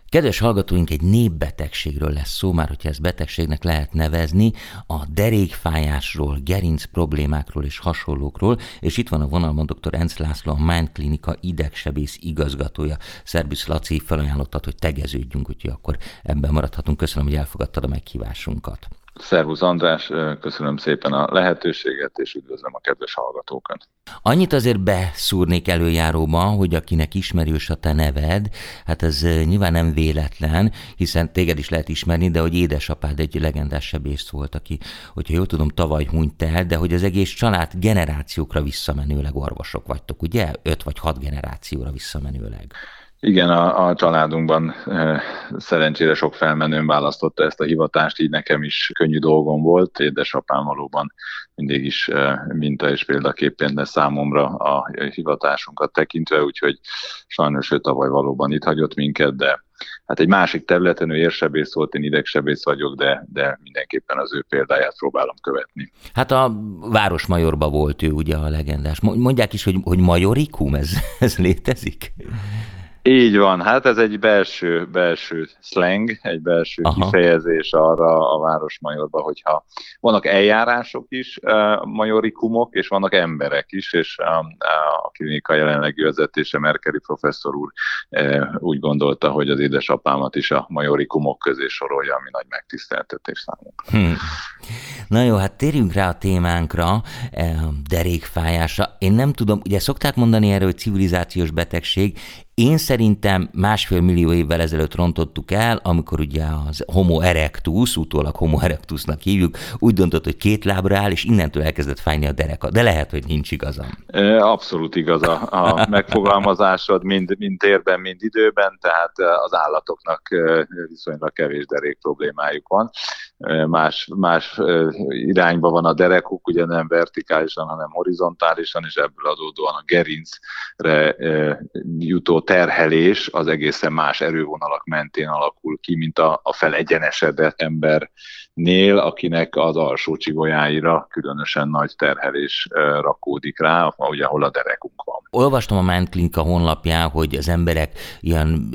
Kedves hallgatóink, egy népbetegségről lesz szó, már hogyha ezt betegségnek lehet nevezni, a derékfájásról, gerinc problémákról és hasonlókról, és itt van a vonalban dr. Enz László, a Mind Klinika idegsebész igazgatója. Szerbusz Laci, felajánlottad, hogy tegeződjünk, úgyhogy akkor ebben maradhatunk. Köszönöm, hogy elfogadtad a meghívásunkat. Szervusz András, köszönöm szépen a lehetőséget, és üdvözlöm a kedves hallgatókat. Annyit azért beszúrnék előjáróban, hogy akinek ismerős a te neved, hát ez nyilván nem véletlen, hiszen téged is lehet ismerni, de hogy édesapád egy legendás sebész volt, aki, hogyha jól tudom, tavaly hunyt el, de hogy az egész család generációkra visszamenőleg orvosok vagytok, ugye? 5 vagy 6 generációra visszamenőleg. Igen, a családunkban szerencsére sok felmenőn választotta ezt a hivatást, így nekem is könnyű dolgom volt. Édesapám valóban mindig is minta és példaképpen, de számomra a hivatásunkat tekintve, úgyhogy sajnos ő tavaly valóban itt hagyott minket, de hát egy másik területen ő érsebész volt, én idegsebész vagyok, de mindenképpen az ő példáját próbálom követni. Hát a Városmajorban volt ő ugye a legendás. Mondják is, hogy majorikum, ez létezik? Így van, hát ez egy belső slang, egy belső kifejezés arra a Városmajorban, hogyha vannak eljárások is, majorikumok, és vannak emberek is, és a klinika jelenlegi vezetése, Merkeli professzor úr úgy gondolta, hogy az édesapámat is a majorikumok közé sorolja, ami nagy megtiszteltetés számunkra. Na jó, hát térjünk rá a témánkra, derékfájásra. Én nem tudom, ugye szokták mondani erről, hogy civilizációs betegség. Én szerintem 1,5 millió évvel ezelőtt rontottuk el, amikor ugye az Homo erectus, utólag Homo erectusnak hívjuk, úgy döntött, hogy 2 lábra áll, és innentől elkezdett fájni a dereka. De lehet, hogy nincs igazam. Abszolút igaz a megfogalmazásod, mind térben, mind időben, tehát az állatoknak viszonylag kevés derék problémájuk van. Más irányba van a derekuk, ugye nem vertikálisan, hanem horizontálisan, és ebből adódóan a gerincre jutó terhelés az egészen más erővonalak mentén alakul ki, mint a felegyenesedett embernél, akinek az alsó csigolyáira különösen nagy terhelés rakódik rá, ugye, ahol a derekunk van. Olvastam a Mind Klinika honlapján, hogy az emberek ilyen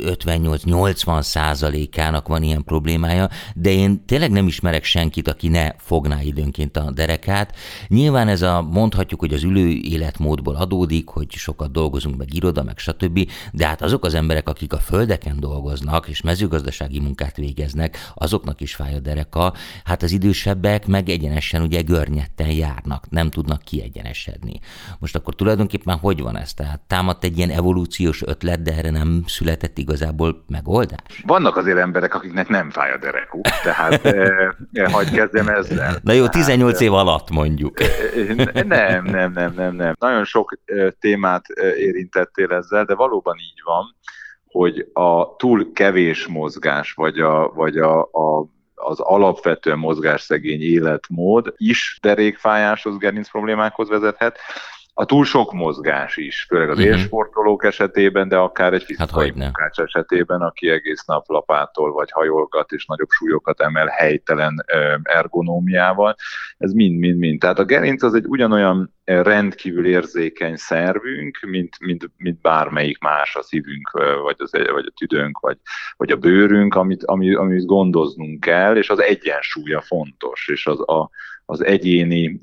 58-80%-ának van ilyen problémája, de én tényleg nem ismerek senkit, aki ne fogná időnként a derekát. Nyilván ez mondhatjuk, hogy az ülő életmódból adódik, hogy sokat dolgozunk, meg iroda, meg stb., de hát azok az emberek, akik a földeken dolgoznak, és mezőgazdasági munkát végeznek, azoknak is fáj a dereka. Hát az idősebbek meg egyenesen ugye görnyetten járnak, nem tudnak kiegyenesedni. Most akkor tulajdonképpen hogy van ez? Tehát támadt egy ilyen evolúciós ötlet, de erre nem született igazából megoldás? Vannak azért emberek, akiknek nem fáj a derekuk, tehát hadd kezdjem ezzel. Na jó, 18 év alatt mondjuk. Nem. Nagyon sok témát érintettél ezzel, de valóban így van, hogy a túl kevés mozgás, vagy az alapvetően mozgásszegény életmód is derékfájáshoz, gerinc problémákhoz vezethet. A túl sok mozgás is, főleg az élsportolók esetében, de akár egy fizikai munkács esetében, aki egész nap lapátol, vagy hajolgat, és nagyobb súlyokat emel helytelen ergonómiával. Ez mind. Tehát a gerinc az egy ugyanolyan rendkívül érzékeny szervünk, mint bármelyik más, a szívünk, vagy a tüdőnk, vagy a bőrünk, amit gondoznunk kell, és az egyensúlya fontos, és az egyéni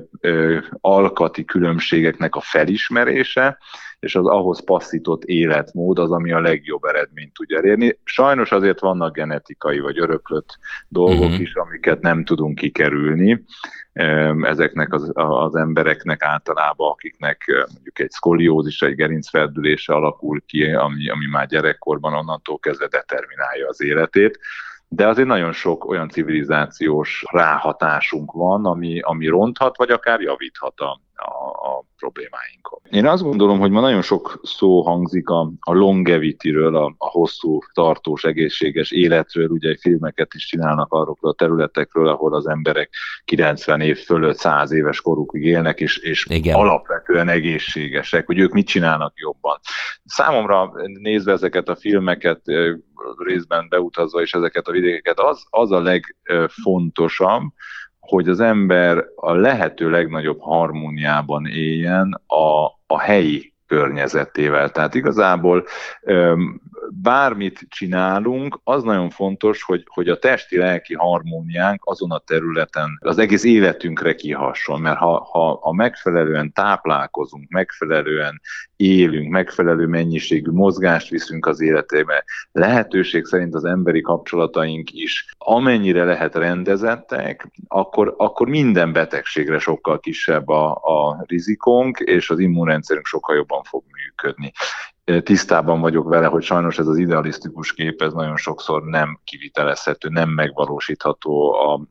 alkati különbségeknek a felismerése, és az ahhoz passzított életmód az, ami a legjobb eredményt tudja elérni. Sajnos azért vannak genetikai vagy öröklött dolgok is, amiket nem tudunk kikerülni. Ezeknek az embereknek általában, akiknek mondjuk egy szkoliózis, egy gerincfeldülése alakul ki, ami már gyerekkorban onnantól kezdve determinálja az életét. De azért nagyon sok olyan civilizációs ráhatásunk van, ami ronthat, vagy akár javíthat a problémáinkon. Én azt gondolom, hogy ma nagyon sok szó hangzik a longevity-ről, a hosszú, tartós, egészséges életről. Ugye filmeket is csinálnak arról a területekről, ahol az emberek 90 év fölött 100 éves korukig élnek, és alapvetően egészségesek, hogy ők mit csinálnak jobban. Számomra nézve ezeket a filmeket, részben beutazva és ezeket a vidékeket, az a legfontosabb, hogy az ember a lehető legnagyobb harmóniában éljen a helyi környezetével. Tehát igazából bármit csinálunk, az nagyon fontos, hogy a testi-lelki harmóniánk azon a területen az egész életünkre kihasson, mert ha megfelelően táplálkozunk, megfelelően élünk, megfelelő mennyiségű mozgást viszünk az életébe, lehetőség szerint az emberi kapcsolataink is amennyire lehet rendezettek, akkor minden betegségre sokkal kisebb a rizikónk, és az immunrendszerünk sokkal jobban fog működni. Tisztában vagyok vele, hogy sajnos ez az idealisztikus kép, ez nagyon sokszor nem kivitelezhető, nem megvalósítható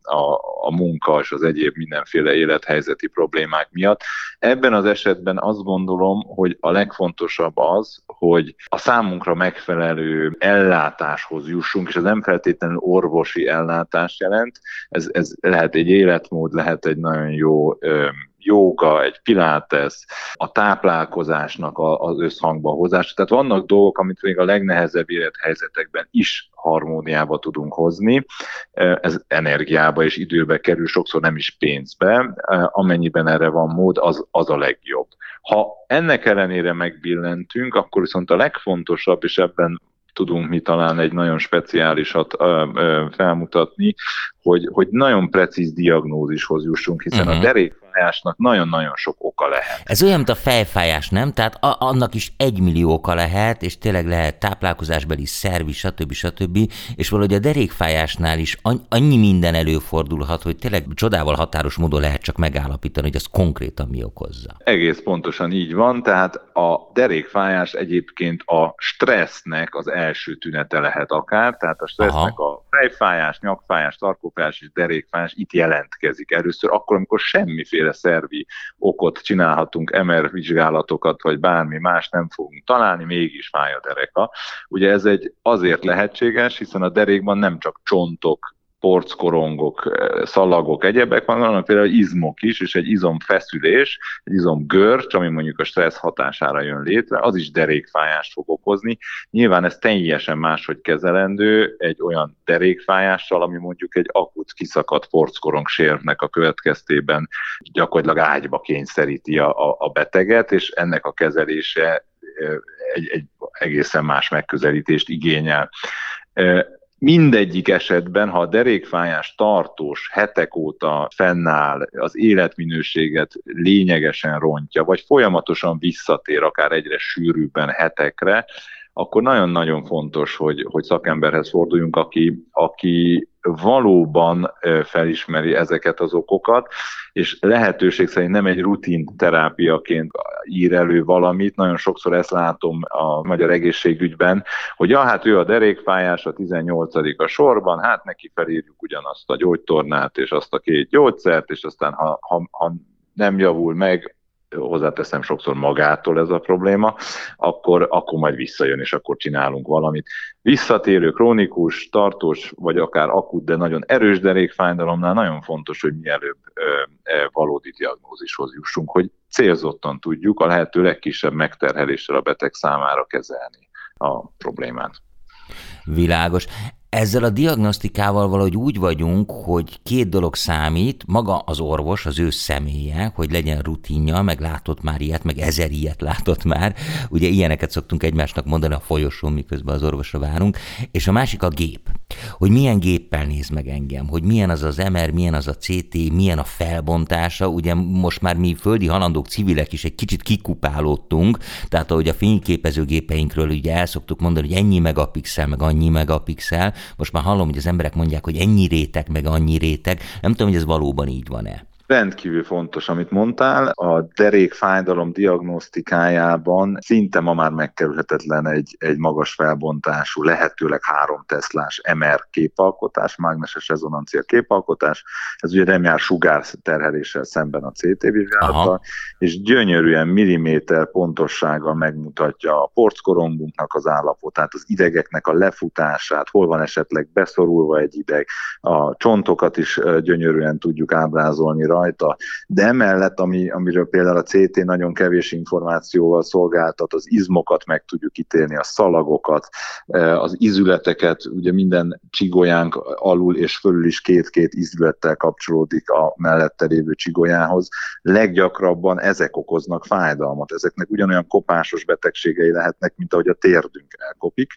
a munka és az egyéb mindenféle élethelyzeti problémák miatt. Ebben az esetben azt gondolom, hogy a legfontosabb az, hogy a számunkra megfelelő ellátáshoz jussunk, és ez nem feltétlenül orvosi ellátást jelent, ez lehet egy életmód, lehet egy nagyon jó jóga, egy pilates, a táplálkozásnak az összhangba hozása. Tehát vannak dolgok, amit még a legnehezebb élethelyzetekben is harmóniába tudunk hozni. Ez energiába és időbe kerül, sokszor nem is pénzbe. Amennyiben erre van mód, az a legjobb. Ha ennek ellenére megbillentünk, akkor viszont a legfontosabb, és ebben tudunk mi talán egy nagyon speciálisat felmutatni, hogy nagyon precíz diagnózishoz jussunk, hiszen a derékfájásnak nagyon-nagyon sok oka lehet. Ez olyan, mint a fejfájás, nem? Tehát annak is 1 millió oka lehet, és tényleg lehet táplálkozásbeli szervi, stb. És valahogy a derékfájásnál is annyi minden előfordulhat, hogy tényleg csodával határos módon lehet csak megállapítani, hogy az konkrétan mi okozza. Egész pontosan így van, tehát a derékfájás egyébként a stressznek az első tünete lehet akár, tehát a stressznek a fejfájás, nyakfájás, tarkófájás és derékfájás itt jelentkezik először, akkor, amikor semmiféle szervi okot csinálhatunk, MR vizsgálatokat, vagy bármi más nem fogunk találni, mégis fáj a dereka. Ugye ez azért lehetséges, hiszen a derékban nem csak csontok, porckorongok, szalagok, egyebek vannak például izmok is, és egy izomfeszülés, egy izomgörcs, ami mondjuk a stressz hatására jön létre, az is derékfájást fog okozni. Nyilván ez teljesen máshogy kezelendő egy olyan derékfájással, ami mondjuk egy akut kiszakadt porckorong sérvnek a következtében gyakorlatilag ágyba kényszeríti a beteget, és ennek a kezelése egy egészen más megközelítést igényel. Mindegyik esetben, ha a derékfájás tartós, hetek óta fennáll, az életminőséget lényegesen rontja, vagy folyamatosan visszatér akár egyre sűrűbben hetekre, akkor nagyon-nagyon fontos, hogy szakemberhez forduljunk, aki valóban felismeri ezeket az okokat, és lehetőség szerint nem egy rutin terápiaként ír elő valamit. Nagyon sokszor ezt látom a magyar egészségügyben, hogy hát ő a derékfájás, a 18. a sorban, hát neki felírjuk ugyanazt a gyógytornát és azt a 2 gyógyszert, és aztán ha nem javul meg, hozzáteszem sokszor magától ez a probléma, akkor majd visszajön, és akkor csinálunk valamit. Visszatérő, krónikus, tartós, vagy akár akut, de nagyon erős derékfájdalomnál nagyon fontos, hogy mielőbb valódi diagnózishoz jussunk, hogy célzottan tudjuk a lehető legkisebb megterheléssel a beteg számára kezelni a problémát. Világos. Ezzel a diagnosztikával valahogy úgy vagyunk, hogy 2 dolog számít, maga az orvos, az ő személye, hogy legyen rutinja, meg látott már ilyet, meg 1000 ilyet látott már, ugye ilyeneket szoktunk egymásnak mondani a folyosón, miközben az orvosra várunk, és a másik a gép, hogy milyen géppel néz meg engem, hogy milyen az az MR, milyen az a CT, milyen a felbontása, ugye most már mi földi halandók, civilek is egy kicsit kikupálódtunk, tehát ahogy a fényképezőgépeinkről ugye el szoktuk mondani, hogy ennyi megapixel, meg annyi megapixel, most már hallom, hogy az emberek mondják, hogy ennyi réteg, meg annyi réteg. Nem tudom, hogy ez valóban így van-e. Rendkívül fontos, amit mondtál. A derékfájdalom diagnosztikájában szinte ma már megkerülhetetlen egy magas felbontású, lehetőleg 3 Teslás MR képalkotás, mágneses rezonancia képalkotás. Ez ugye nem jár sugárterheléssel szemben a CT vizsgálattal, és gyönyörűen milliméter pontossággal megmutatja a porckorongunknak az állapotát, az idegeknek a lefutását, hol van esetleg beszorulva egy ideg, a csontokat is gyönyörűen tudjuk ábrázolni rajta, de emellett, amiről például a CT nagyon kevés információval szolgáltat, az izmokat meg tudjuk ítélni, a szalagokat, az izületeket, ugye minden csigolyánk alul és fölül is két-két izülettel kapcsolódik a mellette lévő csigolyához. Leggyakrabban ezek okoznak fájdalmat, ezeknek ugyanolyan kopásos betegségei lehetnek, mint ahogy a térdünk elkopik.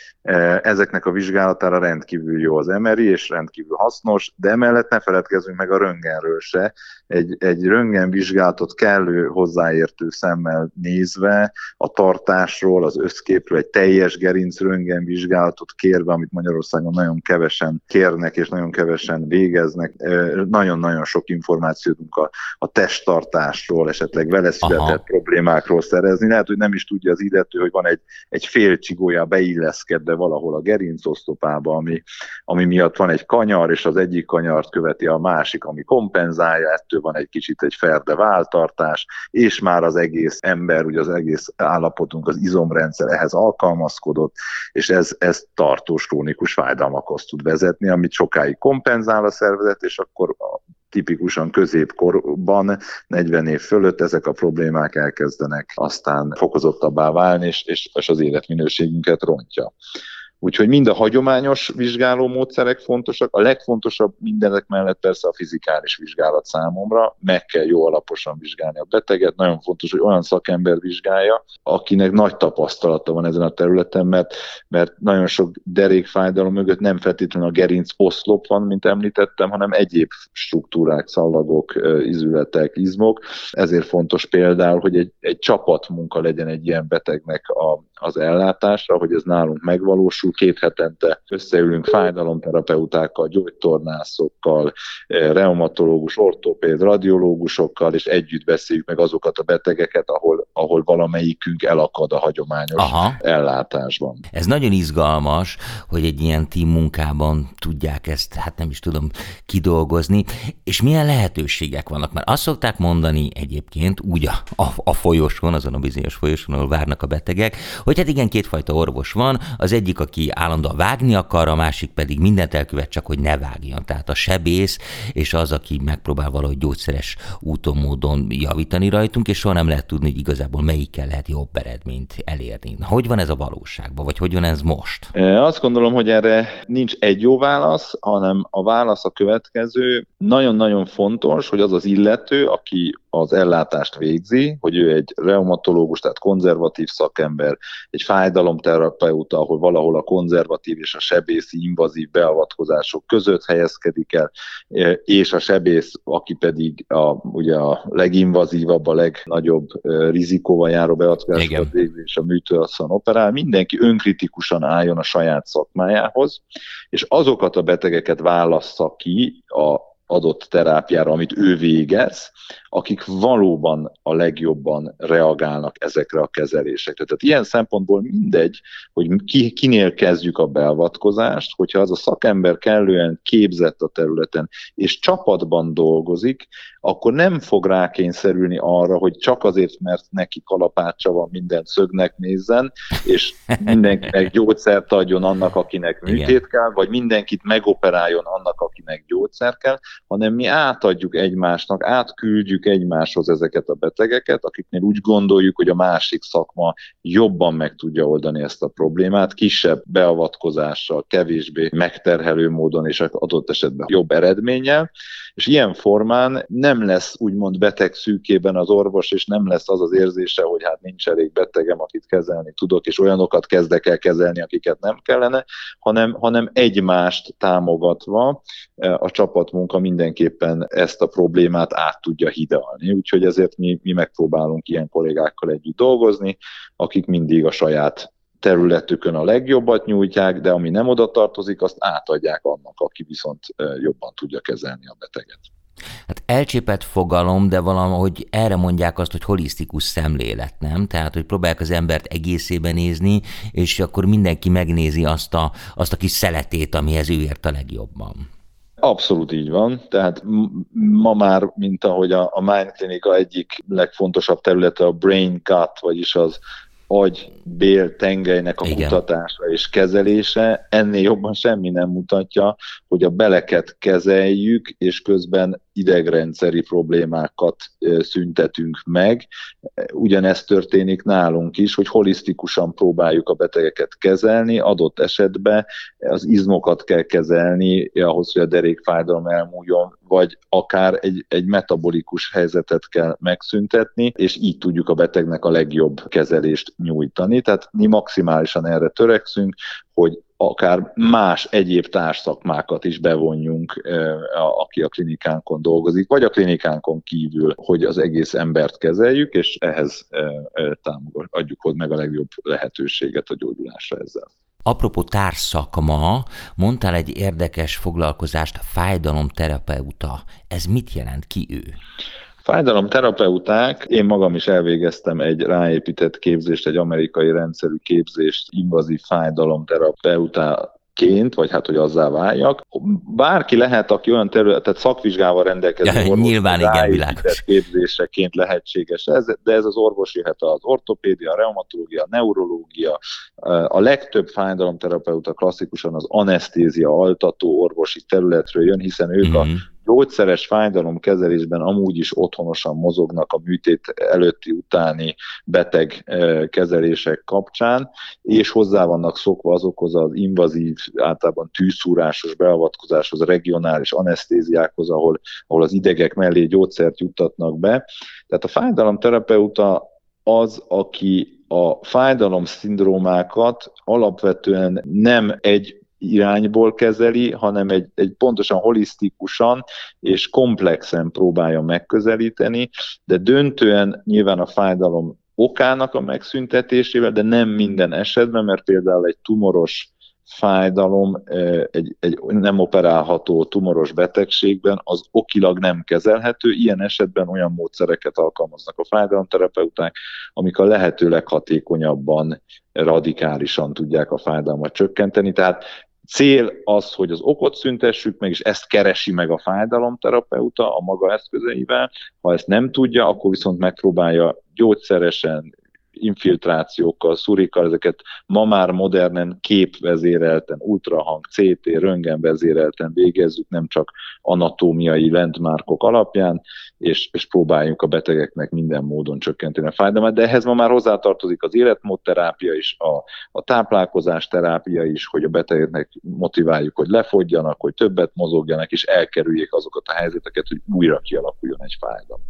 Ezeknek a vizsgálatára rendkívül jó az MRI, és rendkívül hasznos, de emellett ne feledkezzünk meg a röntgenről se. Egy röntgenvizsgálatot kellő hozzáértő szemmel nézve, a tartásról, az összképről, egy teljes gerinc röntgenvizsgálatot kérve, amit Magyarországon nagyon kevesen kérnek, és nagyon kevesen végeznek. Nagyon-nagyon sok információt tudunk a testtartásról, esetleg vele született problémákról szerezni. Lehet, hogy nem is tudja az illető, hogy van egy fél csigolya beilleszkedve valahol a gerincosztopába, ami miatt van egy kanyar, és az egyik kanyart követi a másik, ami kompenzálja, ettől van egy kicsit egy ferde váltartás, és már az egész ember, ugye az egész állapotunk, az izomrendszer ehhez alkalmazkodott, és ez tartós krónikus fájdalmakhoz tud vezetni, amit sokáig kompenzál a szervezet, és akkor tipikusan középkorban, 40 év fölött ezek a problémák elkezdenek aztán fokozottabbá válni, és az életminőségünket rontja. Úgyhogy mind a hagyományos vizsgálómódszerek fontosak, a legfontosabb mindenek mellett persze a fizikális vizsgálat számomra, meg kell jó alaposan vizsgálni a beteget, nagyon fontos, hogy olyan szakember vizsgálja, akinek nagy tapasztalata van ezen a területen, mert nagyon sok derékfájdalom mögött nem feltétlenül a gerinc oszlop van, mint említettem, hanem egyéb struktúrák, szallagok, izületek, izmok. Ezért fontos például, hogy egy csapatmunka legyen egy ilyen betegnek az ellátásra, hogy ez nálunk megvalósul. 2 hetente összeülünk fájdalomterapeutákkal, gyógytornászokkal, reumatológus, ortopéd, radiológusokkal, és együtt beszéljük meg azokat a betegeket, ahol valamelyikünk elakad a hagyományos ellátásban. Ez nagyon izgalmas, hogy egy ilyen team munkában tudják ezt, hát nem is tudom, kidolgozni, és milyen lehetőségek vannak. Mert azt szokták mondani egyébként úgy a folyosón, azon a bizonyos folyosón, ahol várnak a betegek, hogy hát igen, 2 fajta orvos van, az egyik, aki állandóan vágni akar, a másik pedig mindent elkövet, csak hogy ne vágjon. Tehát a sebész, és az, aki megpróbál valahogy gyógyszeres úton, módon javítani rajtunk, és soha nem lehet tudni, hogy igazából melyikkel lehet jobb eredményt elérni. Hogy van ez a valóságban, vagy hogy van ez most? Azt gondolom, hogy erre nincs egy jó válasz, hanem a válasz a következő. Nagyon-nagyon fontos, hogy az az illető, aki az ellátást végzi, hogy ő egy reumatológus, tehát konzervatív szakember, egy fájdalomterapeuta, ahol valahol a konzervatív és a sebészi invazív beavatkozások között helyezkedik el, és a sebész, aki pedig ugye a leginvazívabb, a legnagyobb rizikóval járó beavatkozásokat végzi, és a műtőasszon operál, mindenki önkritikusan álljon a saját szakmájához, és azokat a betegeket válassza ki a adott terápiára, amit ő végez, akik valóban a legjobban reagálnak ezekre a kezelésekre. Tehát ilyen szempontból mindegy, hogy kinél kezdjük a beavatkozást, hogyha az a szakember kellően képzett a területen, és csapatban dolgozik, akkor nem fog rákényszerülni arra, hogy csak azért, mert neki kalapácsa van, mindent szögnek nézzen, és mindenkinek gyógyszert adjon annak, akinek műtét kell, vagy mindenkit megoperáljon annak, akinek gyógyszer kell, hanem mi átadjuk egymásnak, átküldjük egymáshoz ezeket a betegeket, akiknél úgy gondoljuk, hogy a másik szakma jobban meg tudja oldani ezt a problémát, kisebb beavatkozással, kevésbé megterhelő módon és adott esetben jobb eredménnyel, és ilyen formán nem lesz úgymond beteg szűkében az orvos, és nem lesz az az érzése, hogy hát nincs elég betegem, akit kezelni tudok, és olyanokat kezdek el kezelni, akiket nem kellene, hanem egymást támogatva a csapatmunka mindenképpen ezt a problémát át tudja hidalni. Úgyhogy ezért mi megpróbálunk ilyen kollégákkal együtt dolgozni, akik mindig a saját területükön a legjobbat nyújtják, de ami nem oda tartozik, azt átadják annak, aki viszont jobban tudja kezelni a beteget. Hát elcsépett fogalom, de valahogy erre mondják azt, hogy holisztikus szemlélet, nem? Tehát, hogy próbálják az embert egészében nézni, és akkor mindenki megnézi azt a kis szeletét, amihez ő ért a legjobban. Abszolút így van, tehát ma már, mint ahogy a Mind Klinika egyik legfontosabb területe a brain gut, vagyis az agy-bél tengelynek a kutatása és kezelése, ennél jobban semmi nem mutatja, hogy a beleket kezeljük, és közben idegrendszeri problémákat szüntetünk meg. Ugyanezt történik nálunk is, hogy holisztikusan próbáljuk a betegeket kezelni, adott esetben az izmokat kell kezelni ahhoz, hogy a derékfájdalom elmúljon, vagy akár egy metabolikus helyzetet kell megszüntetni, és így tudjuk a betegnek a legjobb kezelést nyújtani. Tehát mi maximálisan erre törekszünk, hogy akár más egyéb társszakmákat is bevonjunk, aki a klinikánkon dolgozik, vagy a klinikánkon kívül, hogy az egész embert kezeljük, és ehhez adjuk meg a legjobb lehetőséget a gyógyulásra ezzel. Apropó társszakma, mondtál egy érdekes foglalkozást, fájdalomterapeuta. Ez mit jelent, ki ő? Fájdalomterapeuták, én magam is elvégeztem egy ráépített képzést, egy amerikai rendszerű képzést invazív fájdalomterapeutáként, vagy hát, hogy azzá váljak. Bárki lehet, aki olyan területet szakvizsgával rendelkező nyilván igen, világos. Képzéseként lehetséges ez, de ez az orvos jöhet az ortopédia, a reumatológia, a neurológia, a legtöbb fájdalomterapeuta klasszikusan az anesztézia, altató orvosi területről jön, hiszen ők a gyógyszeres fájdalomkezelésben amúgy is otthonosan mozognak a műtét előtti, utáni beteg kezelések kapcsán, és hozzá vannak szokva azokhoz az invazív, általában tűzszúrásos beavatkozáshoz, regionális anesztéziákhoz, ahol az idegek mellé gyógyszert juttatnak be. Tehát a fájdalomterapeuta az, aki a fájdalomszindrómákat alapvetően nem egy irányból kezeli, hanem egy pontosan holisztikusan és komplexen próbálja megközelíteni, de döntően nyilván a fájdalom okának a megszüntetésével, de nem minden esetben, mert például egy tumoros fájdalom, egy nem operálható tumoros betegségben az okilag nem kezelhető, ilyen esetben olyan módszereket alkalmaznak a fájdalomterapeuták, amik a lehető leghatékonyabban, radikálisan tudják a fájdalmat csökkenteni, tehát cél az, hogy az okot szüntessük meg, és ezt keresi meg a fájdalomterapeuta a maga eszközeivel. Ha ezt nem tudja, akkor viszont megpróbálja gyógyszeresen, infiltrációkkal, szurikkal, ezeket ma már modernen képvezérelten, ultrahang, CT, röntgen vezérelten végezzük, nem csak anatómiai landmarkok alapján, és próbáljuk a betegeknek minden módon csökkenteni a fájdalmat, de ehhez ma már hozzátartozik az életmódterápia is, a táplálkozás terápia is, hogy a betegeknek motiváljuk, hogy lefogyjanak, hogy többet mozogjanak, és elkerüljék azokat a helyzeteket, hogy újra kialakuljon egy fájdalom.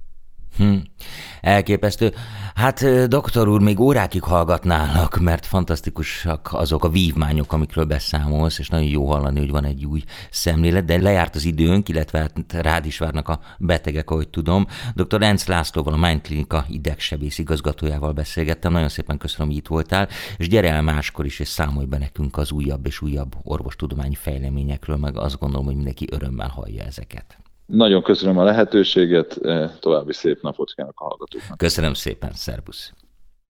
Elképesztő. Hát, doktor úr, még órákig hallgatnálak, mert fantasztikusak azok a vívmányok, amikről beszámolsz, és nagyon jó hallani, hogy van egy új szemlélet, de lejárt az időnk, illetve hát rád is várnak a betegek, ahogy tudom. Dr. Enz Lászlóval, a Mind Klinika idegsebész igazgatójával beszélgettem. Nagyon szépen köszönöm, hogy itt voltál, és gyere el máskor is, és számolj be nekünk az újabb és újabb orvostudományi fejleményekről, meg azt gondolom, hogy mindenki örömmel hallja ezeket. Nagyon köszönöm a lehetőséget, további szép napot kívánok a hallgatóknak. Köszönöm szépen, szervusz!